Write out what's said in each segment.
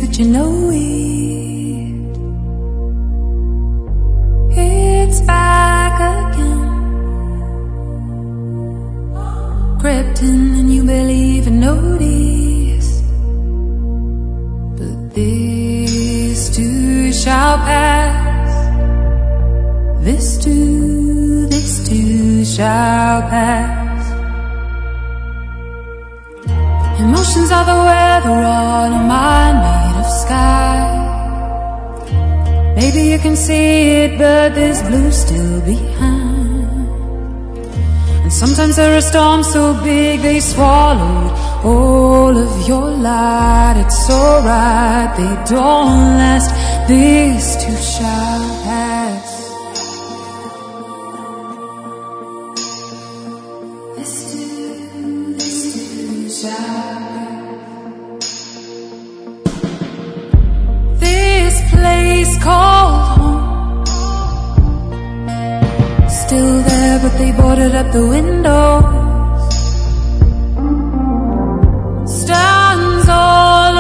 that you know it. It's back again, crept in and you barely even noticed. But this too shall pass. This too shall pass. Emotions are the weather on a mind made of sky. Maybe you can see it, but there's blue still behind. And sometimes there are storms so big they swallowed all of your light. It's alright, they don't last. This too shall pass. This too shall pass. This place called home, still there, but they boarded up the windows. Stands all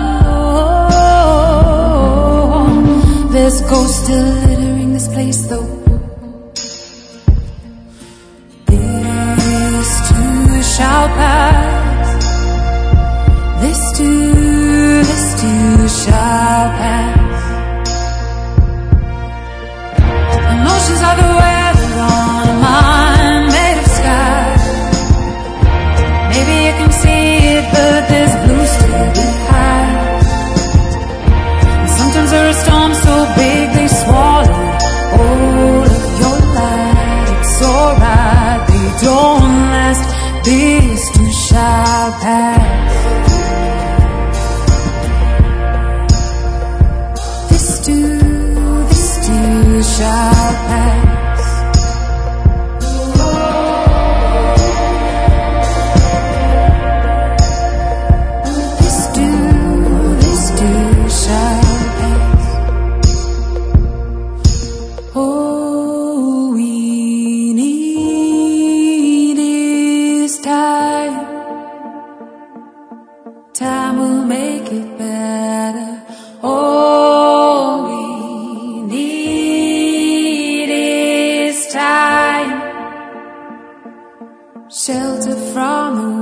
alone. There's ghosts still littering this place though. This too shall pass. This too shall pass. Emotions are the weather on a mind made of sky. Maybe you can see it, but there's blue still behind. And sometimes there are storms so big they swallow all of your light. It's alright, they don't last. This too shall pass. This too shall pass. This too shall pass. All we need is time. Time will make it better. All we need is time. Shelter from the